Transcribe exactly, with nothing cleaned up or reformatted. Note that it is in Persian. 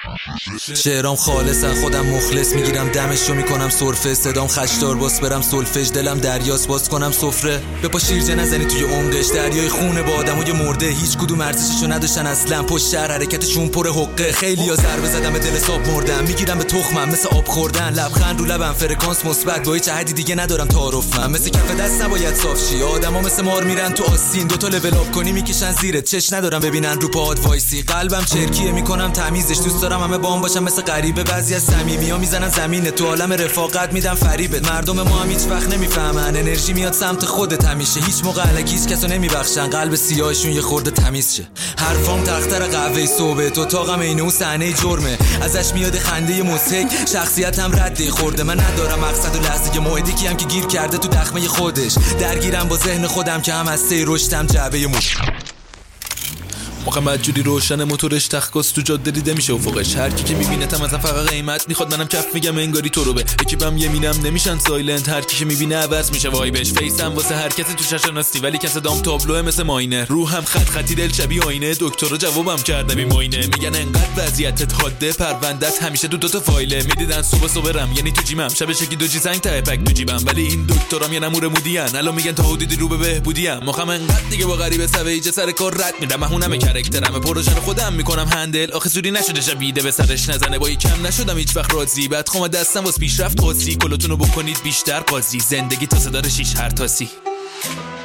شعرام خالصن خودم مخلص، میگیرم دمشو میکنم سرفه، صدام خشدار باس برم سولفژ، دلم دریاست باز کنم سفره. به پا شیرجه نزنی توی عمقش، دریای خونه با آدمای مرده، هیچ کدوم ارزششو نداشتن اصلا، پشت شهر حرکتشون پر حقه. خیلیا ضربه زدم به دل حساب مردم، میگیرم به تخمم مثل آب خوردن، لبخند رو لبم فرکانس مثبت، با هیچ عهدی دیگه ندارم تعارف، من مثل کف دست نباید صاف شی، آدما مثل مار میرن تو آستین، دو تا لول اپ کنی میکشن زیرت، چش ندارم ببینن رو پاهات وایسی، قلبم چرکیه میکنم تمیزش، دوست دارم همه باهم باشن مثل غریبه، بعضی از صمیمی‌ها میزنن زمین، تو عالم رفاقت میدم فریبت، مردم ما هم هیچ وقت نمیفهمن، انرژی میاد سمت خودت همیشه، هیچ موقع الکی هیچ کسو نمیبخشن، قلب سیاهشون یه خورده تمیز شه، حرفام تختر قهوه صبح، تو اتاقم عین اون صحنه جرمه، ازش میاد خنده مضحک، شخصیتم رد خورده، من ندارم مقصد و لحظه موعدی کیم که گیر کرده تو دخمه خودش، درگیرم با ذهن خودم که هم از سه رشدم جعبه مش محمد جوری روشن موتورش تخکاست تو جاده دیده میشه افقش، هر کی که میبینتم ازم فقط قیمت میخواد، منم کف میگم انگاری تو رو به اکیبم یمینم نمیشن سایلنت، هر کی که میبینه عوض میشه وایبش، فیسم واسه هر کسی تو شاشناستی ولی کس دام تابلوه مثل ماینر، روحم خط خطی دل شبیه آینه، دکترا جوابم کرده بی ماینه، میگن انقدر وضعیتت حاده پروندهت همیشه دو تا فایله، میدیدن صبح صبح رم یعنی تو جیمم، شب شکی دو جی سنگ ته پک تو جیبم، ولی این دکترام یه نمور مودیان، الان میگن تا حدودی رو به بهبودیم، مخم انقدر دیگه با غریبه سویج سر کار رد میدم، مهونم کاراکترم پروژه خودم میکنم هندل، آخه سوری نشده شبیده به سرش نزنه، با کم نشدم هیچ وقت راضی، بعد خودم دستم واسه پیشرفت قاضی، کلاتونو بکنید بیشتر قاضی، زندگی تا صدار شیش هر تاسی.